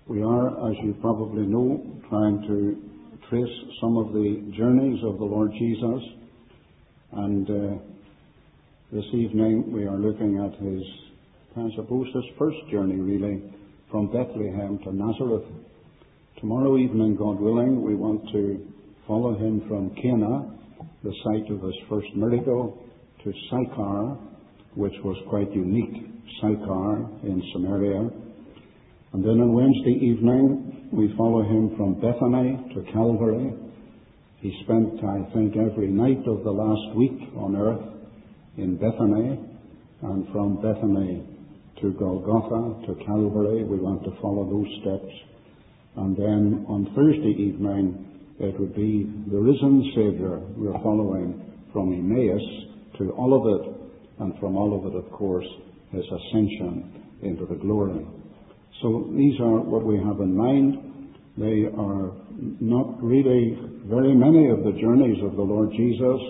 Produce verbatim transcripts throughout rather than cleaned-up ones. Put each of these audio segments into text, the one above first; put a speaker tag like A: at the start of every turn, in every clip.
A: We are, as you probably know, trying to trace some of the journeys of the Lord Jesus, and uh, this evening we are looking at his, I suppose, his first journey really, from Bethlehem to Nazareth. Tomorrow evening, God willing, we want to follow him from Cana, the site of his first miracle, to Sychar, which was quite unique, Sychar in Samaria. And then on Wednesday evening, we follow him from Bethany to Calvary. He spent, I think, every night of the last week on earth in Bethany, and from Bethany to Golgotha, to Calvary. We want to follow those steps. And then on Thursday evening, it would be the risen Saviour we're following from Emmaus to Olivet, and from Olivet, of course, his ascension into the glory. So these are what we have in mind. They are not really very many of the journeys of the Lord Jesus.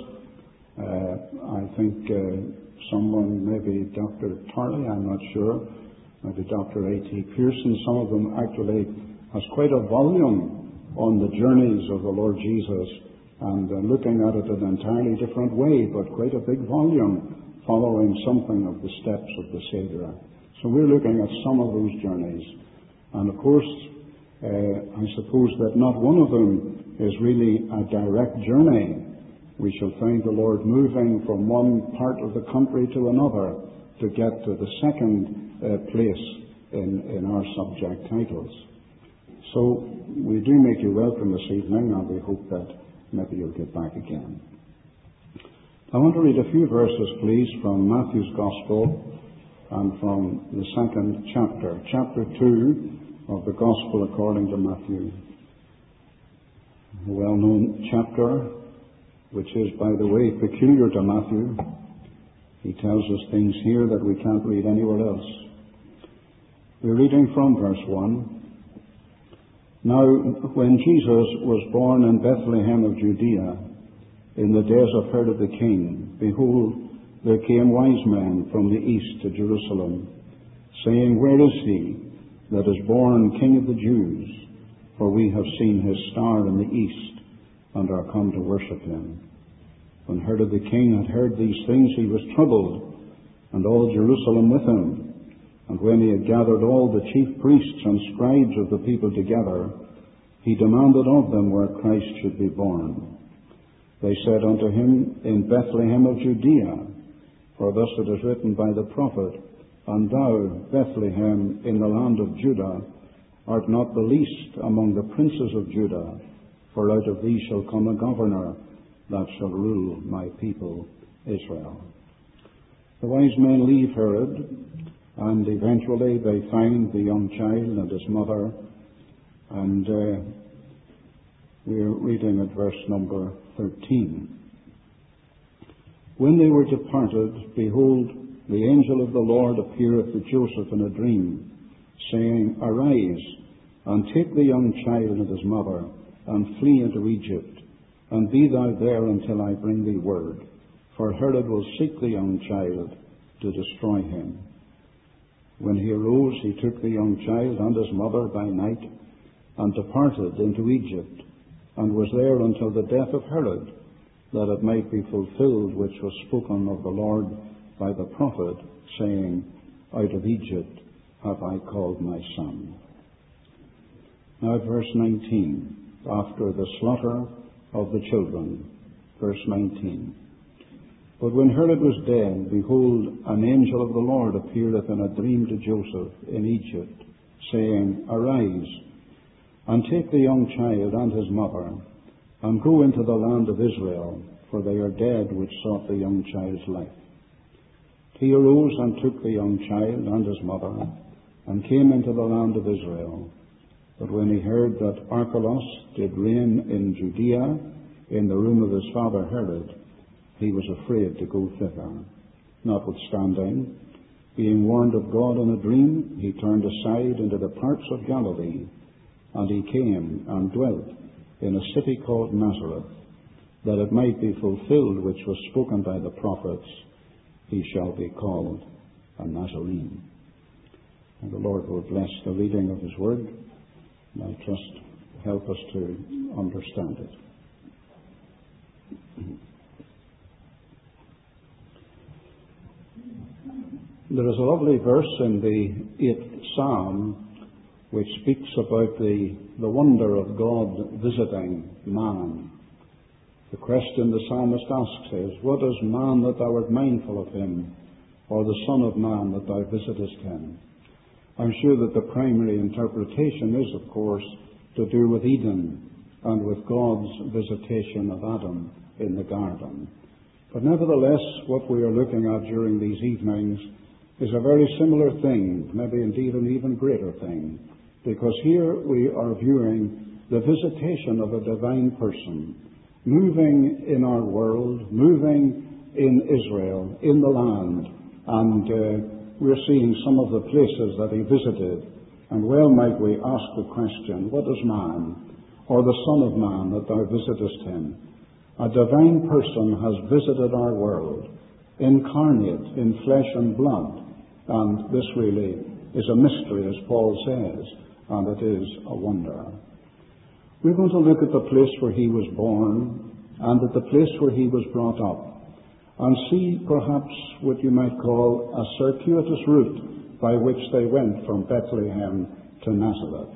A: Uh, I think uh, someone, maybe Doctor Tarley, I'm not sure, maybe Doctor A T Pearson, some of them actually has quite a volume on the journeys of the Lord Jesus, and uh, looking at it in an entirely different way, but quite a big volume following something of the steps of the Saviour. So we're looking at some of those journeys. And of course, uh, I suppose that not one of them is really a direct journey. We shall find the Lord moving from one part of the country to another to get to the second uh, place in, in our subject titles. So we do make you welcome this evening, and we hope that maybe you'll get back again. I want to read a few verses, please, from Matthew's Gospel, and from the second chapter, chapter two of the Gospel according to Matthew. A well-known chapter, which is, by the way, peculiar to Matthew. He tells us things here that we can't read anywhere else. We're reading from verse one. Now, when Jesus was born in Bethlehem of Judea, in the days of Herod the king, behold, there came wise men from the east to Jerusalem, saying, Where is he that is born King of the Jews? For we have seen his star in the east, and are come to worship him. When Herod the king had heard these things, he was troubled, and all Jerusalem with him. And when he had gathered all the chief priests and scribes of the people together, he demanded of them where Christ should be born. They said unto him, In Bethlehem of Judea. For thus it is written by the prophet, And thou, Bethlehem, in the land of Judah, art not the least among the princes of Judah, for out of thee shall come a governor that shall rule my people Israel. The wise men leave Herod, and eventually they find the young child and his mother, and uh, we're reading at verse number thirteen. When they were departed, behold, the angel of the Lord appeareth to Joseph in a dream, saying, Arise, and take the young child and his mother, and flee into Egypt, and be thou there until I bring thee word. For Herod will seek the young child to destroy him. When he arose, he took the young child and his mother by night, and departed into Egypt, and was there until the death of Herod, that it might be fulfilled which was spoken of the Lord by the prophet, saying, Out of Egypt have I called my son. Now at verse nineteen, after the slaughter of the children, verse nineteen. But when Herod was dead, behold, an angel of the Lord appeareth in a dream to Joseph in Egypt, saying, Arise, and take the young child and his mother, and go into the land of Israel, for they are dead which sought the young child's life. He arose and took the young child and his mother, and came into the land of Israel. But when he heard that Archelaus did reign in Judea, in the room of his father Herod, he was afraid to go thither. Notwithstanding, being warned of God in a dream, he turned aside into the parts of Galilee, and he came and dwelt in a city called Nazareth, that it might be fulfilled which was spoken by the prophets, He shall be called a Nazarene. And the Lord will bless the reading of His word I trust help us to understand it. There is a lovely verse in the eighth Psalm which speaks about the, the wonder of God visiting man. The question the psalmist asks is, what is man that thou art mindful of him, or the Son of Man that thou visitest him? I'm sure that the primary interpretation is, of course, to do with Eden and with God's visitation of Adam in the garden. But nevertheless, what we are looking at during these evenings is a very similar thing, maybe indeed an even greater thing, because here we are viewing the visitation of a divine person moving in our world, moving in Israel, in the land, and uh, we're seeing some of the places that he visited. And well might we ask the question, what is man, or the Son of Man, that thou visitest him? A divine person has visited our world, incarnate in flesh and blood, and this really is a mystery, as Paul says, and it is a wonder. We're going to look at the place where he was born and at the place where he was brought up, and see perhaps what you might call a circuitous route by which they went from Bethlehem to Nazareth.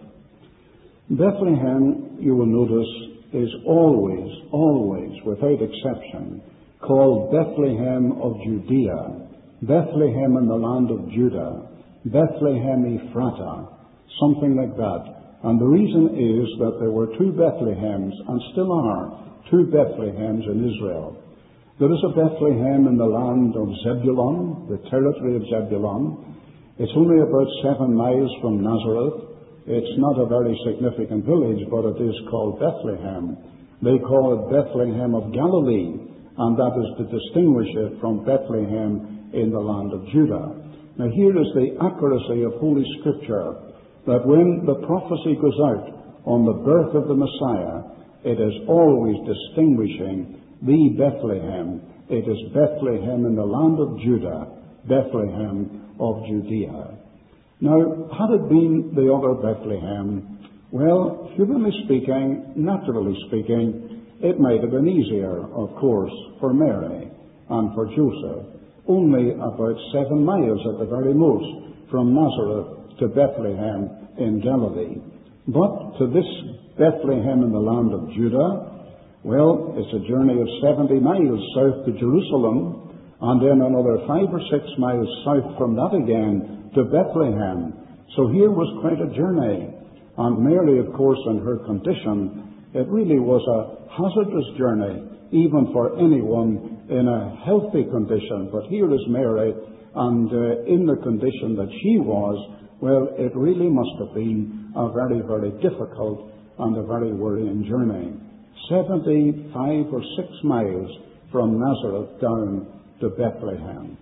A: Bethlehem, you will notice, is always, always, without exception, called Bethlehem of Judea, Bethlehem in the land of Judah, Bethlehem Ephrata, something like that. And the reason is that there were two Bethlehems, and still are, two Bethlehems in Israel. There is a Bethlehem in the land of Zebulun, the territory of Zebulun. It's only about seven miles from Nazareth. It's not a very significant village, but it is called Bethlehem. They call it Bethlehem of Galilee, and that is to distinguish it from Bethlehem in the land of Judah. Now here is the accuracy of Holy Scripture, that when the prophecy goes out on the birth of the Messiah, it is always distinguishing the Bethlehem. It is Bethlehem in the land of Judah, Bethlehem of Judea. Now, had it been the other Bethlehem, well, humanly speaking, naturally speaking, it might have been easier, of course, for Mary and for Joseph. Only about seven miles at the very most from Nazareth to Bethlehem in Galilee. But to this Bethlehem in the land of Judah, well, it's a journey of seventy miles south to Jerusalem, and then another five or six miles south from that again to Bethlehem. So here was quite a journey. And Mary, of course, in her condition, it really was a hazardous journey, even for anyone in a healthy condition. But here is Mary, and uh, in the condition that she was, well, it really must have been a very, very difficult and a very worrying journey. seventy-five or six miles from Nazareth down to Bethlehem.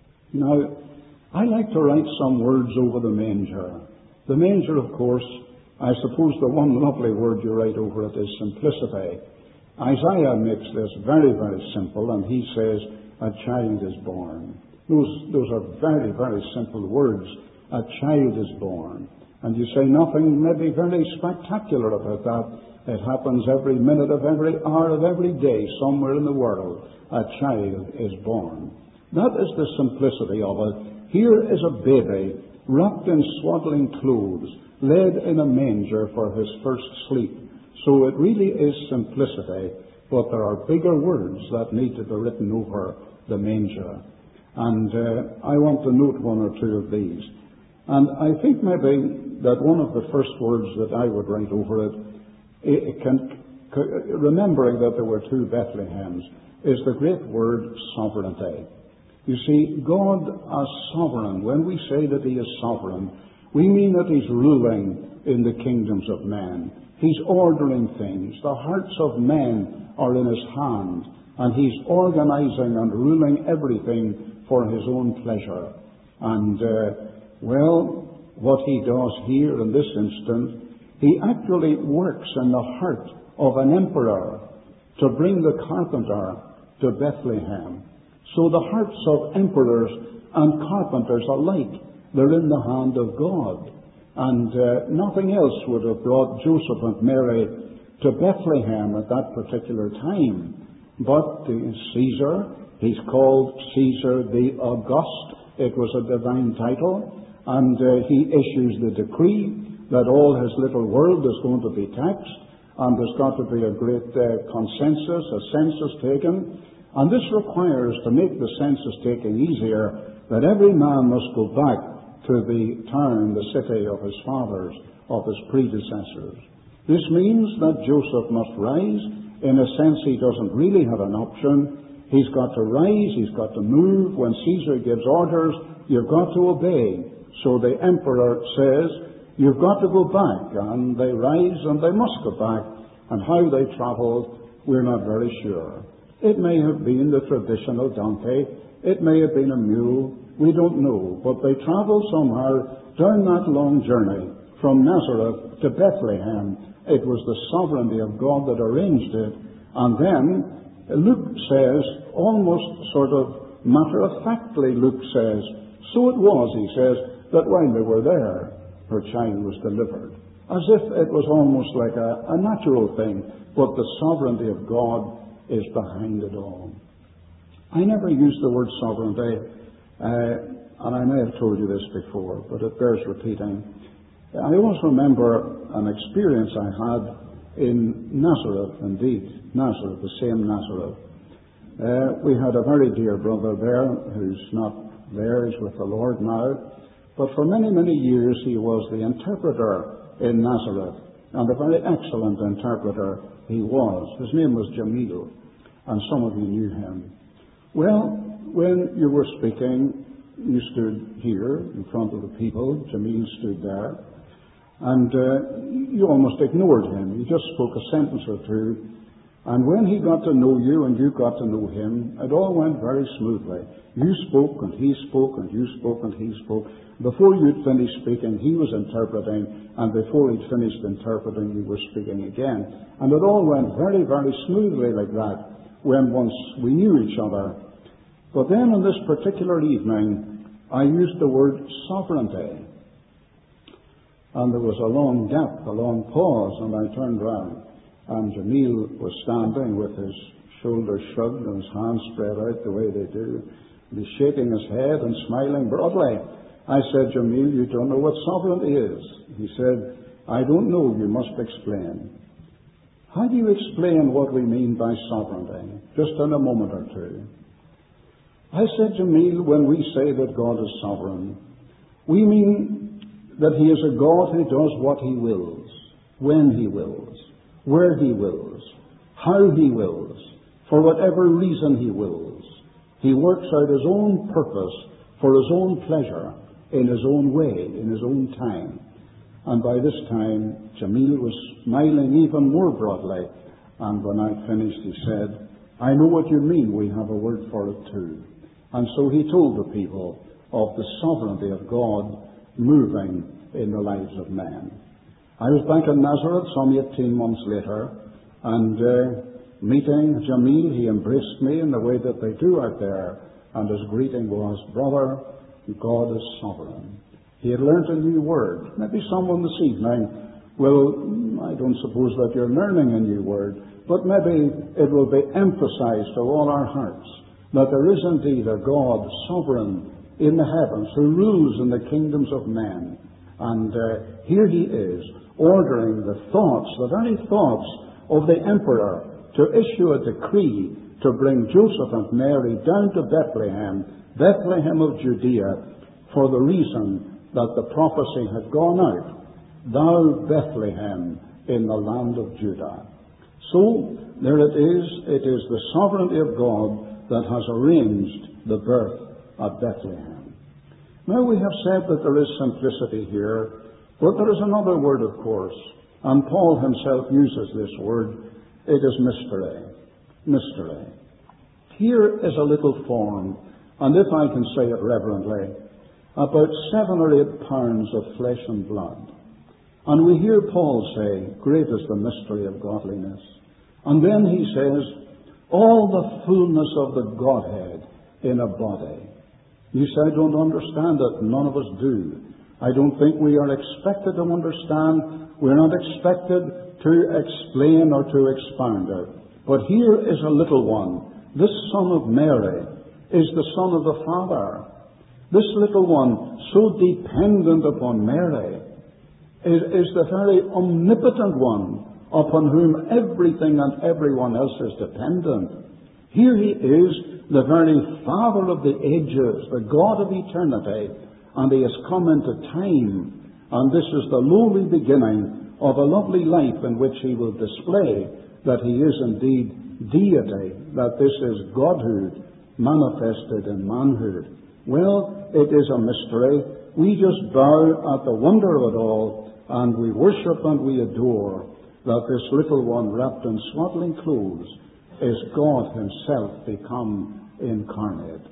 A: Now, I like to write some words over the manger. The manger, of course, I suppose the one lovely word you write over it is simplicity. Isaiah makes this very, very simple, and he says, a child is born. Those, those are very, very simple words. A child is born. And you say nothing maybe very spectacular about that. It happens every minute of every hour of every day somewhere in the world. A child is born. That is the simplicity of it. Here is a baby wrapped in swaddling clothes, laid in a manger for his first sleep. So it really is simplicity, but there are bigger words that need to be written over the manger. And uh, I want to note one or two of these. And I think maybe that one of the first words that I would write over it, it can, remembering that there were two Bethlehems, is the great word sovereignty. You see, God as sovereign, when we say that He is sovereign, we mean that He's ruling in the kingdoms of men. He's ordering things. The hearts of men are in His hand, and He's organizing and ruling everything for His own pleasure. And, uh, well, what He does here in this instant, He actually works in the heart of an emperor to bring the carpenter to Bethlehem. So the hearts of emperors and carpenters alike, they're in the hand of God. And uh, nothing else would have brought Joseph and Mary to Bethlehem at that particular time. But the Caesar, he's called Caesar the August. It was a divine title. And uh, he issues the decree that all his little world is going to be taxed. And there's got to be a great uh, consensus, a census taken. And this requires, to make the census taking easier, that every man must go back to the town, the city of his fathers, of his predecessors. This means that Joseph must rise. In a sense, he doesn't really have an option. He's got to rise, he's got to move. When Caesar gives orders, you've got to obey. So the emperor says, you've got to go back. And they rise and they must go back. And how they travelled, we're not very sure. It may have been the traditional donkey. It may have been a mule. We don't know. But they travelled somehow down that long journey from Nazareth to Bethlehem. It was the sovereignty of God that arranged it. And then Luke says, almost sort of matter-of-factly, Luke says, so it was, he says, that while they were there, her child was delivered. As if it was almost like a, a natural thing, but the sovereignty of God is behind it all. I never used the word sovereignty, uh, and I may have told you this before, but it bears repeating. I always remember an experience I had in Nazareth, indeed, Nazareth, the same Nazareth. Uh, we had a very dear brother there who's not there, he's with the Lord now. But for many, many years he was the interpreter in Nazareth, and a very excellent interpreter he was. His name was Jamil, and some of you knew him. Well, when you were speaking, you stood here in front of the people. Jamil stood there, and uh, you almost ignored him. You just spoke a sentence or two, and when he got to know you and you got to know him, it all went very smoothly. You spoke and he spoke and you spoke and he spoke. Before you'd finished speaking, he was interpreting, and before he'd finished interpreting, you were speaking again. And it all went very, very smoothly like that when once we knew each other. But then on this particular evening, I used the word sovereignty. And there was a long gap, a long pause, and I turned round. And Jamil was standing with his shoulders shrugged and his hands spread out the way they do. And he's shaking his head and smiling broadly. I said, Jamil, you don't know what sovereignty is. He said, I don't know, you must explain. How do you explain what we mean by sovereignty? Just in a moment or two. I said, Jamil, when we say that God is sovereign, we mean that He is a God who does what He wills, when He wills, where He wills, how He wills, for whatever reason He wills. He works out His own purpose for His own pleasure, in His own way, in His own time. And by this time, Jamil was smiling even more broadly. And when I finished, he said, I know what you mean, we have a word for it too. And so he told the people of the sovereignty of God moving in the lives of men. I was back in Nazareth some eighteen months later, and uh, meeting Jamil, he embraced me in the way that they do out there, and his greeting was, Brother, God is sovereign. He had learnt a new word. Maybe someone this evening will, I don't suppose that you're learning a new word, but maybe it will be emphasized to all our hearts that there is indeed a God sovereign in the heavens who rules in the kingdoms of men. And uh, here He is ordering the thoughts, the very thoughts of the emperor to issue a decree to bring Joseph and Mary down to Bethlehem, Bethlehem of Judea, for the reason that the prophecy had gone out, Thou Bethlehem in the land of Judah. So, there it is. It is the sovereignty of God that has arranged the birth at Bethlehem. Now we have said that there is simplicity here, but there is another word, of course, and Paul himself uses this word. It is mystery. Mystery. Here is a little form, and if I can say it reverently, about seven or eight pounds of flesh and blood. And we hear Paul say, great is the mystery of godliness. And then he says, all the fullness of the Godhead in a body. You say, I don't understand it. None of us do. I don't think we are expected to understand. We're not expected to explain or to expound it. But here is a little one. This son of Mary is the son of the Father. This little one, so dependent upon Mary, is, is the very omnipotent one upon whom everything and everyone else is dependent. Here he is, the very Father of the ages, the God of eternity, and he has come into time. And this is the lowly beginning of a lovely life in which he will display that he is indeed deity, that this is Godhood manifested in manhood. Well, it is a mystery. We just bow at the wonder of it all, and we worship and we adore that this little one wrapped in swaddling clothes is God himself become incarnate.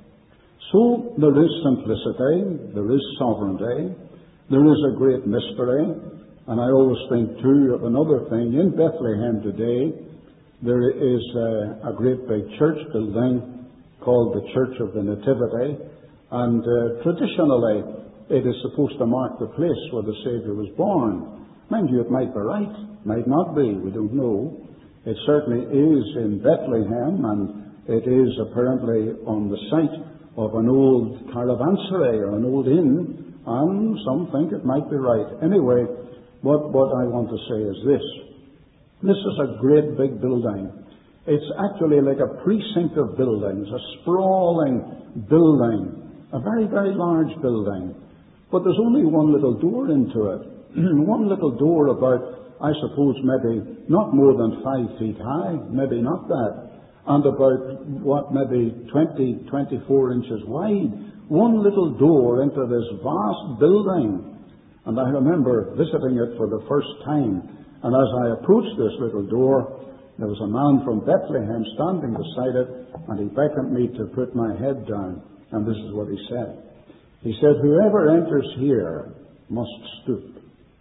A: So there is simplicity, there is sovereignty, there is a great mystery, and I always think too of another thing. In Bethlehem today, there is a, a great big church building called the Church of the Nativity, and uh, traditionally it is supposed to mark the place where the Saviour was born. Mind you, it might be right, might not be, we don't know. It certainly is in Bethlehem, and it is apparently on the site of an old caravanserai or an old inn, and some think it might be right. Anyway, what, what I want to say is this. This is a great big building. It's actually like a precinct of buildings, a sprawling building, a very, very large building. But there's only one little door into it. One little door about, I suppose, maybe not more than five feet high, maybe not that, and about, what, maybe twenty, twenty-four inches wide. One little door into this vast building. And I remember visiting it for the first time, and as I approached this little door, there was a man from Bethlehem standing beside it, and he beckoned me to put my head down, and this is what he said. He said, "Whoever enters here must stoop.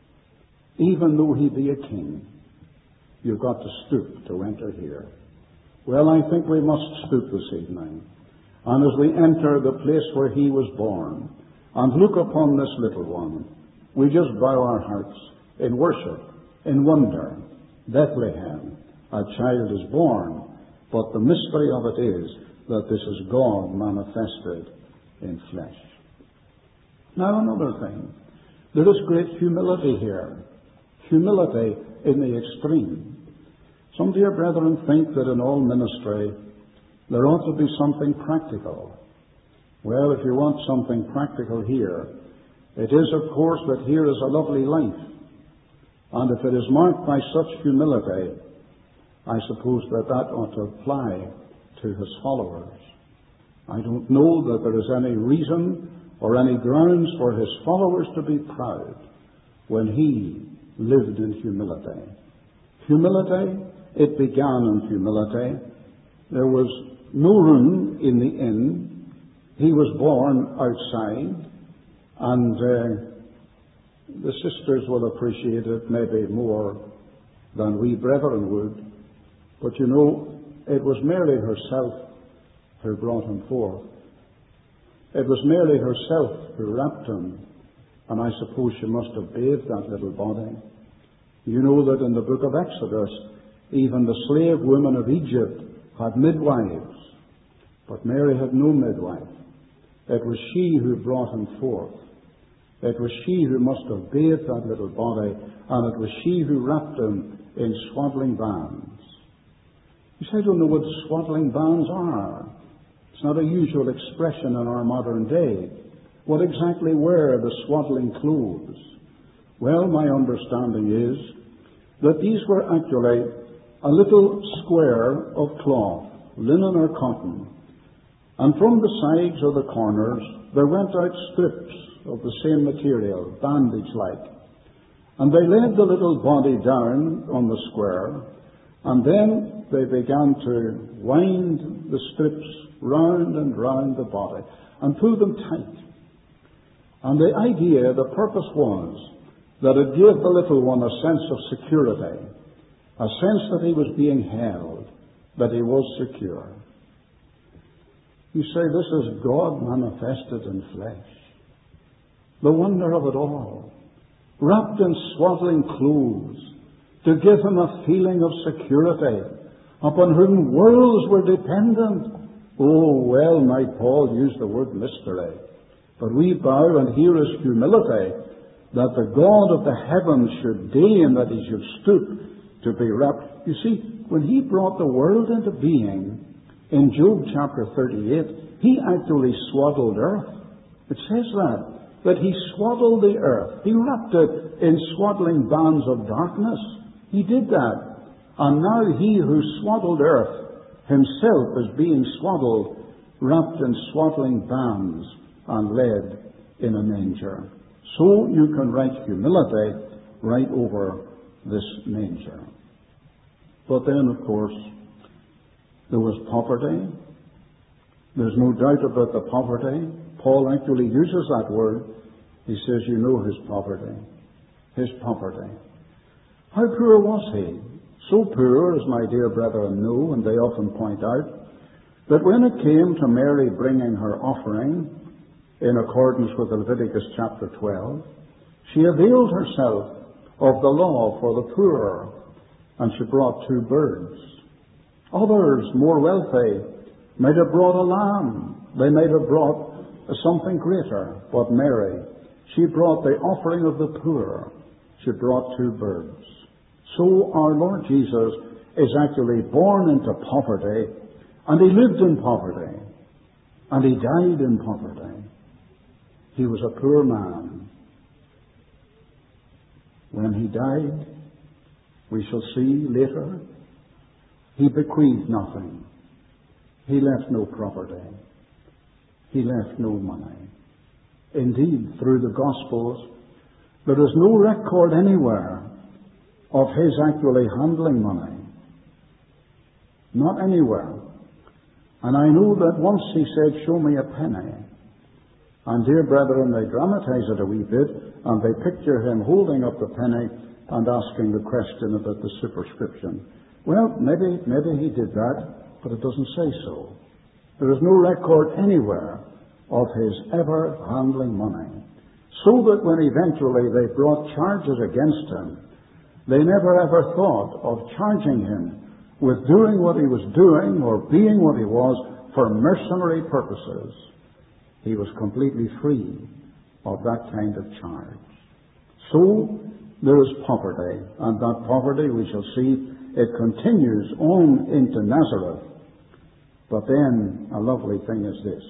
A: Even though he be a king, you've got to stoop to enter here." Well, I think we must stoop this evening. And as we enter the place where he was born and look upon this little one, we just bow our hearts in worship, in wonder. Bethlehem, a child is born, but the mystery of it is that this is God manifested in flesh. Now another thing. There is great humility here. Humility in the extreme. Some dear brethren think that in all ministry there ought to be something practical. Well, if you want something practical here, it is of course that here is a lovely life. And if it is marked by such humility, I suppose that that ought to apply to his followers. I don't know that there is any reason or any grounds for his followers to be proud when he lived in humility. Humility, it began in humility. There was no room in the inn. He was born outside, and uh, the sisters will appreciate it maybe more than we brethren would. But you know, it was Mary herself who brought him forth. It was Mary herself who wrapped him, and I suppose she must have bathed that little body. You know that in the book of Exodus, even the slave women of Egypt had midwives, but Mary had no midwife. It was she who brought him forth. It was she who must have bathed that little body, and it was she who wrapped him in swaddling bands. You say, I don't know what swaddling bands are. It's not a usual expression in our modern day. What exactly were the swaddling clothes? Well, my understanding is that these were actually a little square of cloth, linen or cotton, and from the sides or the corners there went out strips of the same material, bandage-like. And they laid the little body down on the square, and then they began to wind the strips round and round the body and pull them tight. And the idea, the purpose was that it gave the little one a sense of security, a sense that he was being held, that he was secure. You say, this is God manifested in flesh. the wonder of it all, wrapped in swaddling clothes, to give him a feeling of security, upon whom worlds were dependent. Oh, well might Paul use the word mystery, but we bow and hear his humility, that the God of the heavens should deign that he should stoop to be wrapped. You see, when he brought the world into being, in Job chapter thirty-eight, he actually swaddled earth. It says that, that he swaddled the earth. He wrapped it in swaddling bands of darkness. He did that. And now he who swaddled earth himself is being swaddled, wrapped in swaddling bands and led in a manger. So you can write humility right over this manger. But then, of course, there was poverty. There's no doubt about the poverty. Paul actually uses that word. He says, you know his poverty. His poverty. How poor was he? So poor, as my dear brethren know, and they often point out, that when it came to Mary bringing her offering, in accordance with Leviticus chapter twelve, she availed herself of the law for the poor, and she brought two birds. Others, more wealthy, might have brought a lamb. They might have brought something greater. But Mary, she brought the offering of the poor. She brought two birds. So our Lord Jesus is actually born into poverty, and he lived in poverty, and he died in poverty. He was a poor man. When he died, we shall see later, he bequeathed nothing. He left no property. He left no money. Indeed, through the Gospels, there is no record anywhere of his actually handling money. Not anywhere. And I know that once he said, show me a penny. And dear brethren, they dramatize it a wee bit, and they picture him holding up the penny and asking the question about the superscription. Well, maybe, maybe he did that, but it doesn't say so. There is no record anywhere of his ever handling money. So that when eventually they brought charges against him, they never ever thought of charging him with doing what he was doing or being what he was for mercenary purposes. He was completely free of that kind of charge. So there is poverty, and that poverty, we shall see, it continues on into Nazareth. But then a lovely thing is this.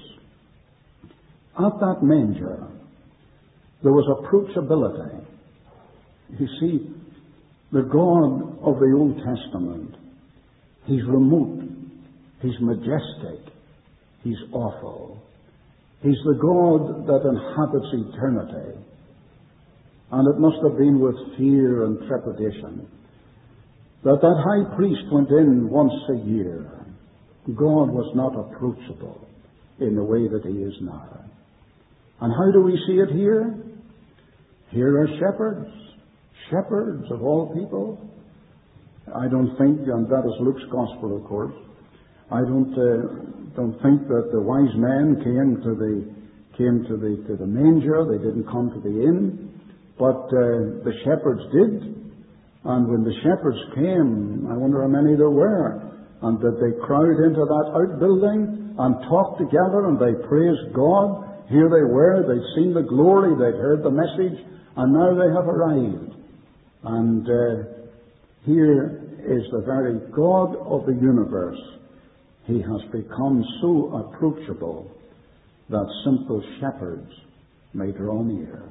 A: At that manger, there was approachability. You see, the God of the Old Testament, he's remote, he's majestic, he's awful. He's the God that inhabits eternity. And it must have been with fear and trepidation that that high priest went in once a year. God was not approachable in the way that he is now. And how do we see it here? Here are shepherds. Shepherds of all people. I don't think, and that is Luke's Gospel, of course, I don't uh, don't think that the wise men came to the came to the to the manger. They didn't come to the inn, but uh, the shepherds did. And when the shepherds came, I wonder how many there were, and that they crowded into that outbuilding and talked together and they praised God. Here they were. They'd seen the glory. They'd heard the message, and now they have arrived. And uh, here is the very God of the universe. He has become so approachable that simple shepherds may draw near.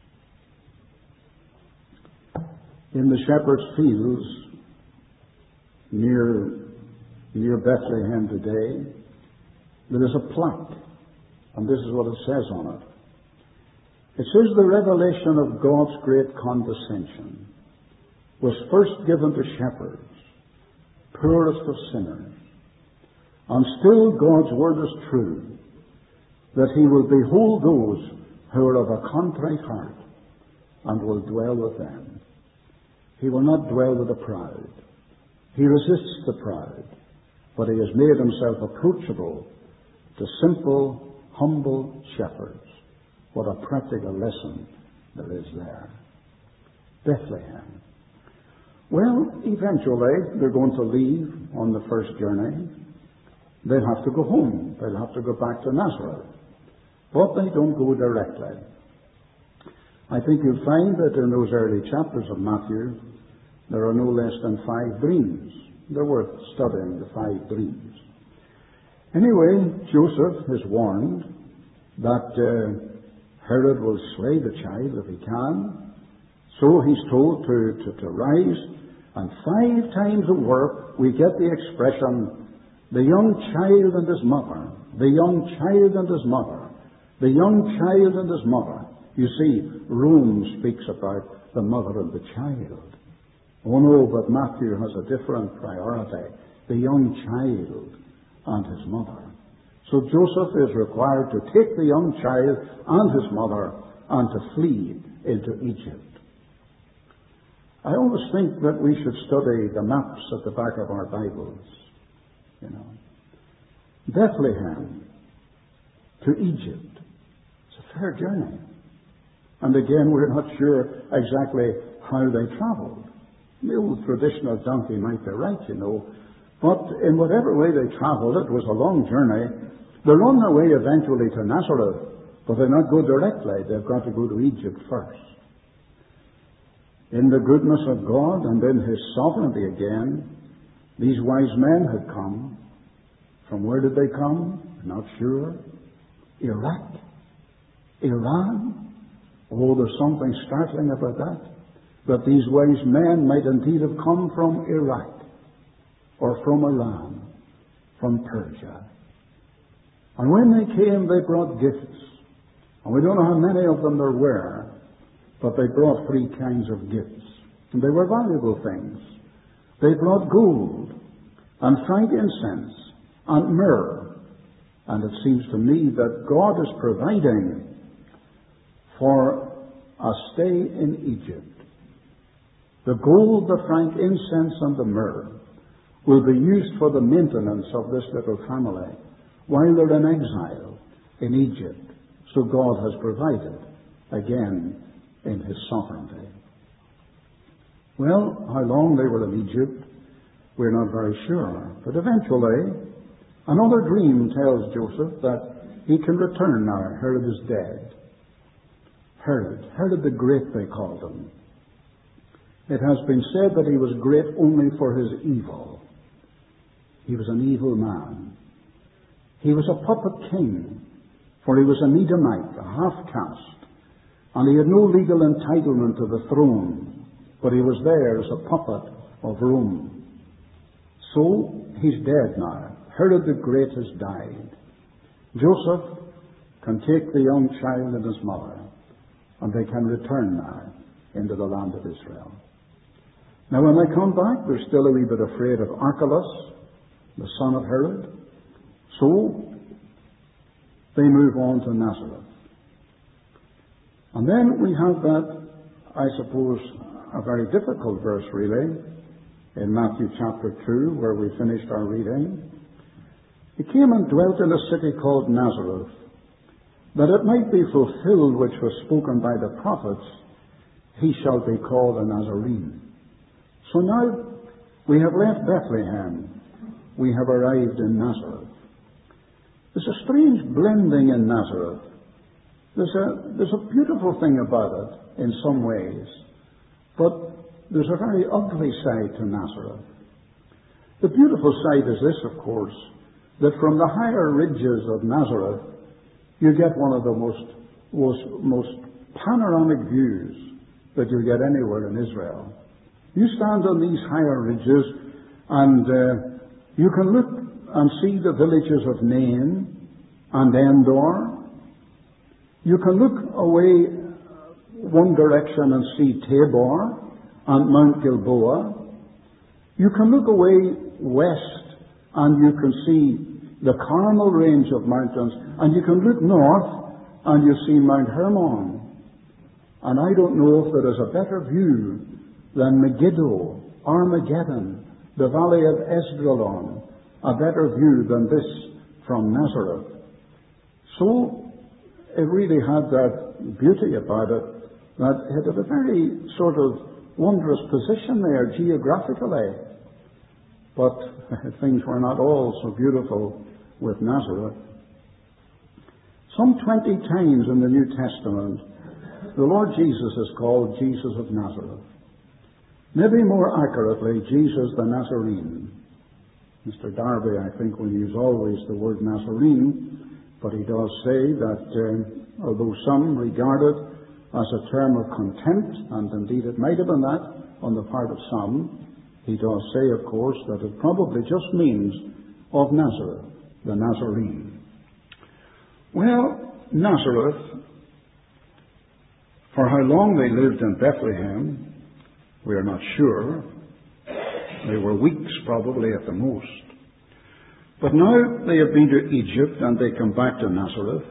A: In the shepherds' fields near, near Bethlehem today, there is a plaque, and this is what it says on it. It says, the revelation of God's great condescension was first given to shepherds, poorest of sinners. And still God's word is true, that he will behold those who are of a contrite heart and will dwell with them. He will not dwell with the proud. He resists the proud, but he has made himself approachable to simple, humble shepherds What a practical lesson there is there. Bethlehem. Well, eventually they're going to leave on the first journey. They'll have to go home. They'll have to go back to Nazareth. But they don't go directly. I think you'll find that in those early chapters of Matthew, there are no less than five dreams. They're worth studying, the five dreams. Anyway, Joseph is warned that uh, Herod will slay the child if he can. So he's told to, to, to rise. And five times over, we get the expression, the young child and his mother, the young child and his mother, the young child and his mother. You see, Rome speaks about the mother and the child. Oh no, but Matthew has a different priority, the young child and his mother. So Joseph is required to take the young child and his mother and to flee into Egypt. I always think that we should study the maps at the back of our Bibles. You know, Bethlehem to Egypt. It's a fair journey. And again, we're not sure exactly how they traveled. The old traditional donkey might be right, you know. But in whatever way they traveled, it was a long journey. They're on their way eventually to Nazareth, but they not go directly. They've got to go to Egypt first. In the goodness of God and in His sovereignty again, these wise men had come. From where did they come? Not sure. Iraq? Iran? Oh, there's something startling about that. That these wise men might indeed have come from Iraq, or from Iran, from Persia. And when they came, they brought gifts. And we don't know how many of them there were, but they brought three kinds of gifts. And they were valuable things. They brought gold, and frankincense, and myrrh. And it seems to me that God is providing for a stay in Egypt. The gold, the frankincense, and the myrrh will be used for the maintenance of this little family while they're in exile in Egypt. So God has provided, again, in His sovereignty. Well, how long they were in Egypt, we're not very sure. But eventually, another dream tells Joseph that he can return now. Herod is dead. Herod, Herod the Great they called him. It has been said that he was great only for his evil. He was an evil man. He was a puppet king, for he was an Edomite, a half-caste, and he had no legal entitlement to the throne, but he was there as a puppet of Rome. So, he's dead now. Herod the Great has died. Joseph can take the young child and his mother, and they can return now into the land of Israel. Now when they come back, they're still a wee bit afraid of Archelaus, the son of Herod. So they move on to Nazareth. And then we have that, I suppose, a very difficult verse really, in Matthew chapter two, where we finished our reading. He came and dwelt in a city called Nazareth, that it might be fulfilled which was spoken by the prophets, he shall be called a Nazarene. So now we have left Bethlehem. We have arrived in Nazareth. There's a strange blending in Nazareth. There's a, there's a beautiful thing about it in some ways, but there's a very ugly side to Nazareth. The beautiful side is this, of course, that from the higher ridges of Nazareth, you get one of the most, most, most panoramic views that you get anywhere in Israel. You stand on these higher ridges and uh, you can look and see the villages of Nain and Endor. You can look away one direction and see Tabor and Mount Gilboa. You can look away west and you can see the Carmel range of mountains, and you can look north and you see Mount Hermon. And I don't know if there is a better view than Megiddo, Armageddon, the valley of Esdraelon, a better view than this from Nazareth. So it really had that beauty about it, that it had a very sort of wondrous position there geographically. But things were not all so beautiful with Nazareth. Some twenty times in the New Testament, the Lord Jesus is called Jesus of Nazareth. Maybe more accurately, Jesus the Nazarene. Mister Darby, I think, will use always the word Nazarene, but he does say that uh, although some regard it as a term of contempt, and indeed it might have been that on the part of some, he does say, of course, that it probably just means of Nazareth, the Nazarene. Well, Nazareth, for how long they lived in Bethlehem, we are not sure. They were weeks probably at the most. But now they have been to Egypt and they come back to Nazareth.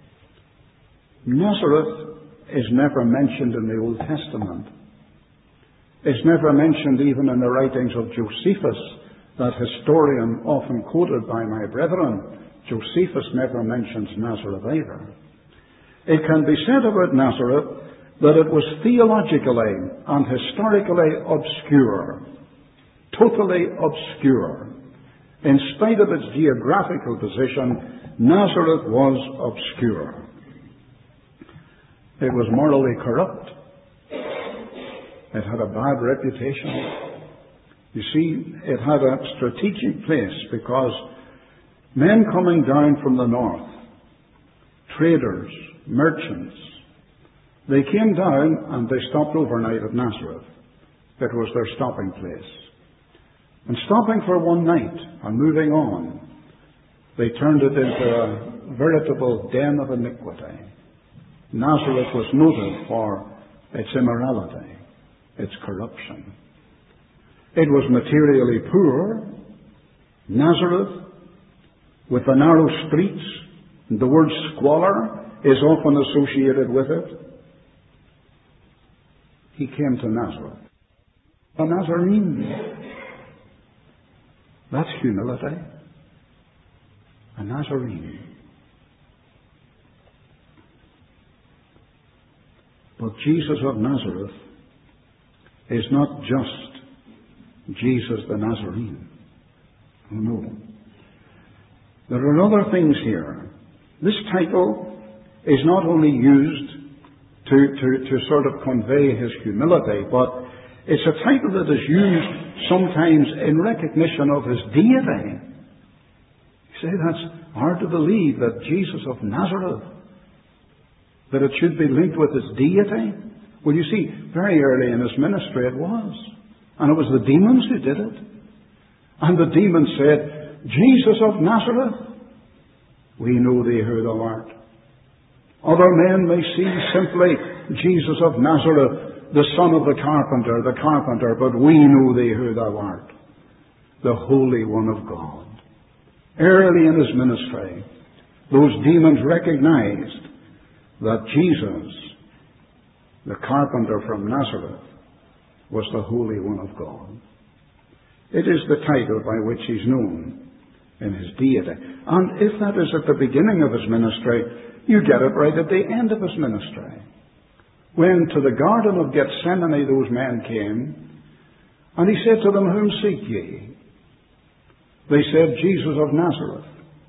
A: Nazareth is never mentioned in the Old Testament. It's never mentioned even in the writings of Josephus, that historian often quoted by my brethren. Josephus never mentions Nazareth either. It can be said about Nazareth that it was theologically and historically obscure, totally obscure. In spite of its geographical position, Nazareth was obscure. It was morally corrupt. It had a bad reputation. You see, it had a strategic place because men coming down from the north, traders, merchants, they came down and they stopped overnight at Nazareth. It was their stopping place. And stopping for one night and moving on, they turned it into a veritable den of iniquity. Nazareth was noted for its immorality, its corruption. It was materially poor. Nazareth, with the narrow streets, the word squalor is often associated with it. He came to Nazareth. A Nazarene. That's humility. A Nazarene. But Jesus of Nazareth is not just Jesus the Nazarene. Oh no. There are other things here. This title is not only used to, to, to sort of convey his humility, but it's a title that is used sometimes in recognition of his deity. You say, that's hard to believe, that Jesus of Nazareth, that it should be linked with his deity. Well, you see, very early in his ministry it was. And it was the demons who did it. And the demons said, Jesus of Nazareth, we know thee who thou art. Other men may see simply Jesus of Nazareth, the son of the carpenter, the carpenter, but we know thee who thou art, the Holy One of God. Early in his ministry, those demons recognized that Jesus, the carpenter from Nazareth, was the Holy One of God. It is the title by which he's known in his deity. And if that is at the beginning of his ministry, you get it right at the end of his ministry. When to the Garden of Gethsemane those men came, and he said to them, whom seek ye? They said, Jesus of Nazareth.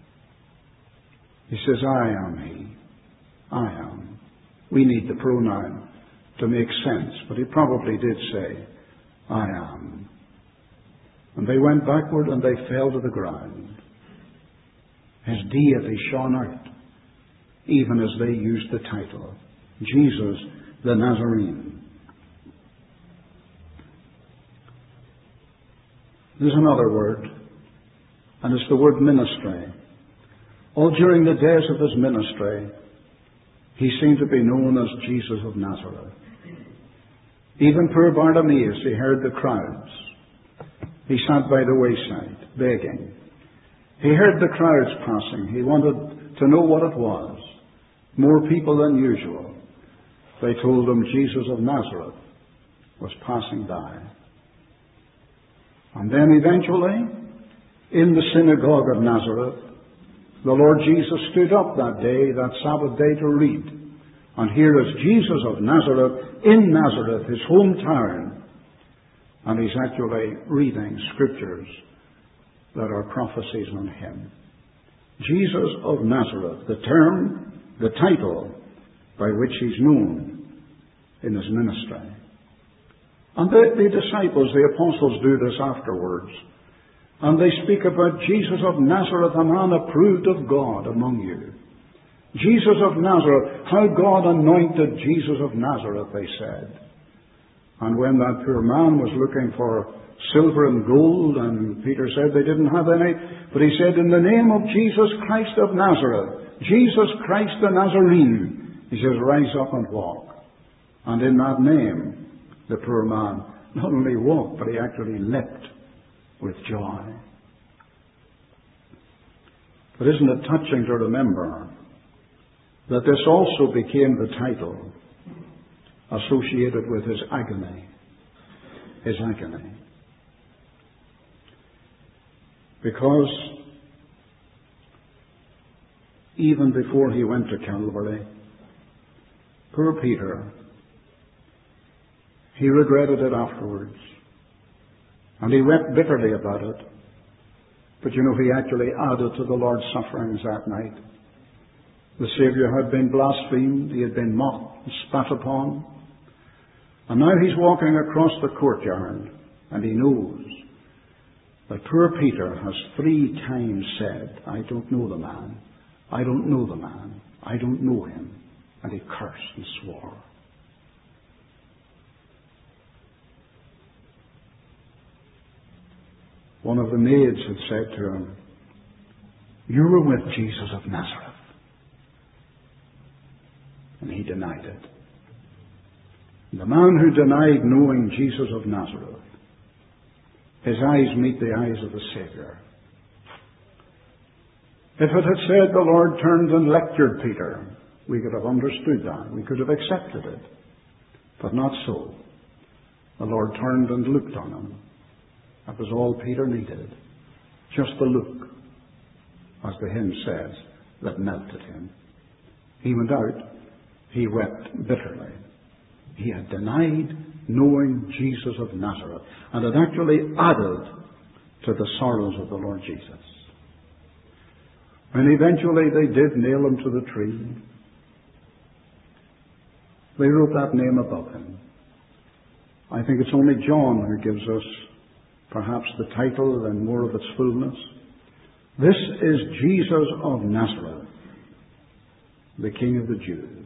A: He says, I am he. I am. We need the pronoun to make sense, but he probably did say, I am. And they went backward and they fell to the ground. His deity shone out, even as they used the title, Jesus the Nazarene. There's another word, and it's the word ministry. All during the days of his ministry, he seemed to be known as Jesus of Nazareth. Even poor Bartimaeus, he heard the crowds. He sat by the wayside, begging. He heard the crowds passing. He wanted to know what it was. More people than usual. They told him Jesus of Nazareth was passing by. And then eventually, in the synagogue of Nazareth, The Lord Jesus stood up that day, that Sabbath day, to read. And here is Jesus of Nazareth, in Nazareth, his hometown. And he's actually reading scriptures that are prophecies on him. Jesus of Nazareth, the term, the title by which he's known in his ministry. And the, the disciples, the apostles, do this afterwards. And they speak about Jesus of Nazareth, a man approved of God among you. Jesus of Nazareth, how God anointed Jesus of Nazareth, they said. And when that poor man was looking for silver and gold, and Peter said they didn't have any, but he said, in the name of Jesus Christ of Nazareth, Jesus Christ the Nazarene, he says, rise up and walk. And in that name, the poor man not only walked, but he actually leapt with joy. But isn't it touching to remember that this also became the title associated with his agony. His agony. Because even before he went to Calvary, poor Peter, he regretted it afterwards. And he wept bitterly about it. But you know, he actually added to the Lord's sufferings that night. The Savior had been blasphemed, he had been mocked and spat upon. And now he's walking across the courtyard, and he knows that poor Peter has three times said, I don't know the man, I don't know the man, I don't know him. And he cursed and swore. One of the maids had said to him, you were with Jesus of Nazareth. And he denied it. And the man who denied knowing Jesus of Nazareth, his eyes meet the eyes of the Savior. If it had said the Lord turned and lectured Peter, we could have understood that. We could have accepted it. But not so. The Lord turned and looked on him. That was all Peter needed. Just the look, as the hymn says, that melted him. He went out. He wept bitterly. He had denied knowing Jesus of Nazareth, and had actually added to the sorrows of the Lord Jesus. When eventually they did nail him to the tree, they wrote that name above him. I think it's only John who gives us perhaps the title and more of its fullness. This is Jesus of Nazareth, the King of the Jews.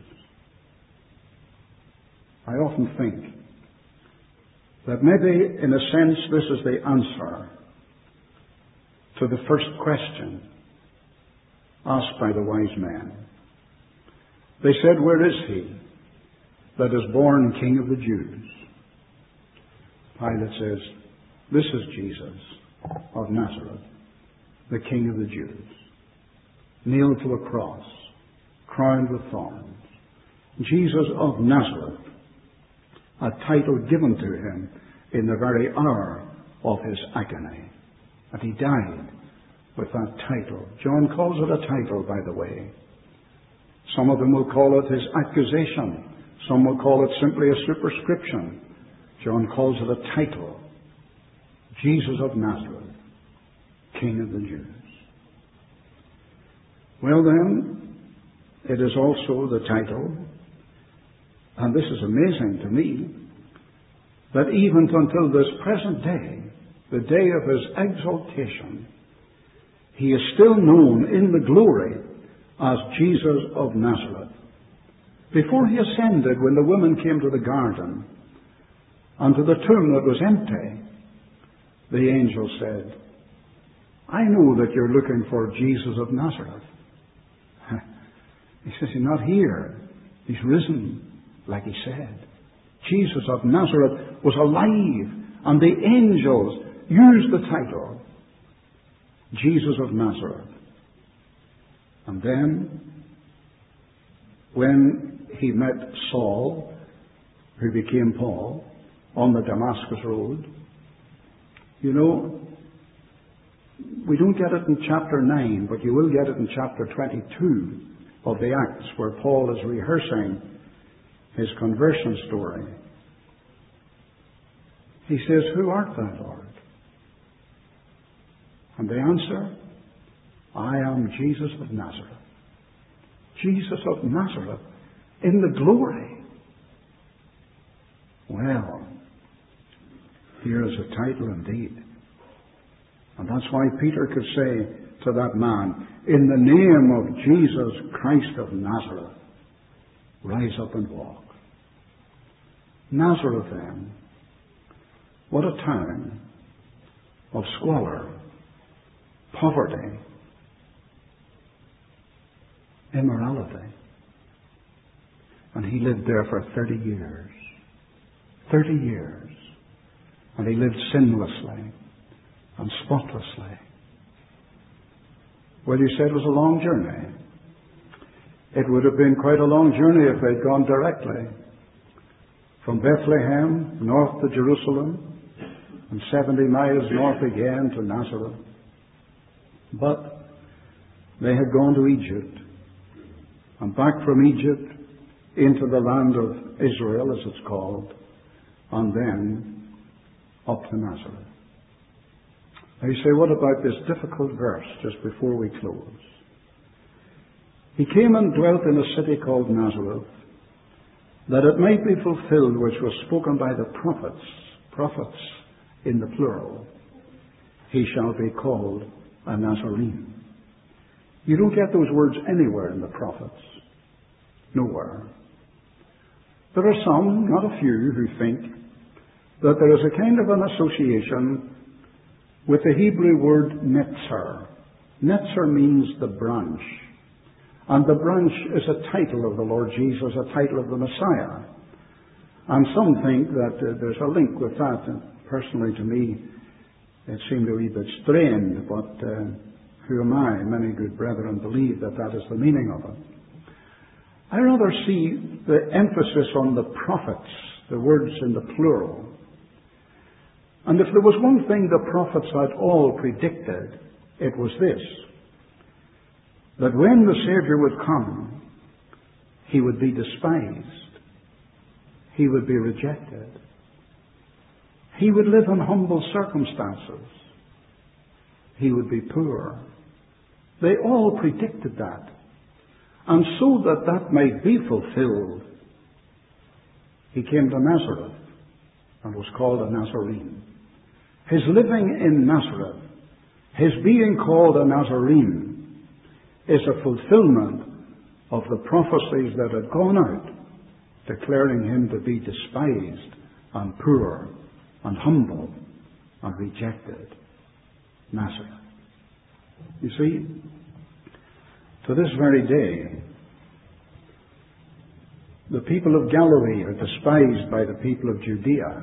A: I often think that maybe, in a sense, this is the answer to the first question asked by the wise men. They said, where is he that is born King of the Jews? Pilate says, this is Jesus of Nazareth, the King of the Jews, nailed to a cross, crowned with thorns. Jesus of Nazareth, a title given to him in the very hour of his agony. And he died with that title. John calls it a title, by the way. Some of them will call it his accusation. Some will call it simply a superscription. John calls it a title. Jesus of Nazareth, King of the Jews. Well then, it is also the title, and this is amazing to me, that even until this present day, the day of his exaltation, he is still known in the glory as Jesus of Nazareth. Before he ascended, when the women came to the garden and to the tomb that was empty, the angel said, I know that you're looking for Jesus of Nazareth. He says, he's not here. He's risen, like he said. Jesus of Nazareth was alive, and the angels used the title, Jesus of Nazareth. And then, when he met Saul, who became Paul, on the Damascus road, you know, We don't get it in chapter nine, but you will get it in chapter twenty-two of the Acts, where Paul is rehearsing his conversion story. He says, "Who art thou, Lord?" And they answer, "I am Jesus of Nazareth." Jesus of Nazareth in the glory. Well, here is a title indeed. And that's why Peter could say to that man, "In the name of Jesus Christ of Nazareth, rise up and walk." Nazareth then, what a town of squalor, poverty, immorality. And he lived there for thirty years. Thirty years. And he lived sinlessly and spotlessly. Well, you said it was a long journey. It would have been quite a long journey if they'd gone directly from Bethlehem north to Jerusalem and seventy miles north again to Nazareth. But they had gone to Egypt and back from Egypt into the land of Israel, as it's called, and then up to Nazareth. Now you say, what about this difficult verse just before we close? He came and dwelt in a city called Nazareth, that it might be fulfilled which was spoken by the prophets, prophets in the plural. He shall be called a Nazarene. You don't get those words anywhere in the prophets. Nowhere. There are some, not a few, who think that there is a kind of an association with the Hebrew word netzer. Netzer means the branch. And the branch is a title of the Lord Jesus, a title of the Messiah. And some think that uh, there's a link with that. And personally, to me, it seemed a wee bit strained, but uh, who am I? Many good brethren believe that that is the meaning of it. I rather see the emphasis on the prophets, the words in the plural. And if there was one thing the prophets had all predicted, it was this: that when the Savior would come, he would be despised. He would be rejected. He would live in humble circumstances. He would be poor. They all predicted that. And so that that might be fulfilled, he came to Nazareth and was called a Nazarene. His living in Nazareth, his being called a Nazarene, is a fulfillment of the prophecies that had gone out, declaring him to be despised and poor and humble and rejected. Nazareth. You see, to this very day, the people of Galilee are despised by the people of Judea.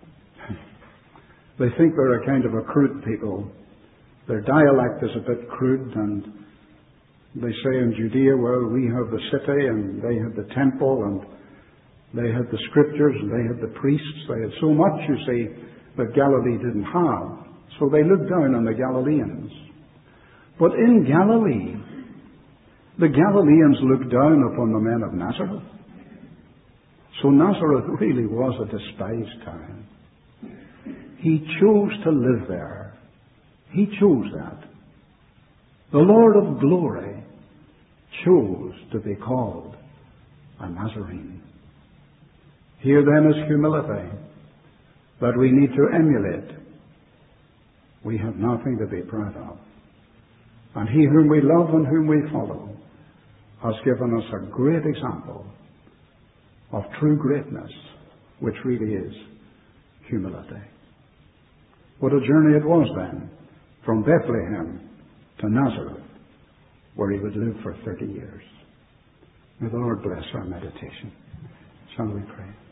A: They think they're a kind of a crude people. Their dialect is a bit crude, and they say in Judea, well, we have the city, and they have the temple, and they had the scriptures, and they had the priests. They had so much, you see, that Galilee didn't have. So they looked down on the Galileans. But in Galilee, the Galileans looked down upon the men of Nazareth. So Nazareth really was a despised town. He chose to live there. He chose that. The Lord of glory chose to be called a Nazarene. Here then is humility that we need to emulate. We have nothing to be proud of. And he whom we love and whom we follow has given us a great example of true greatness, which really is humility. What a journey it was then, from Bethlehem to Nazareth, where he would live for thirty years. May the Lord bless our meditation. Shall we pray?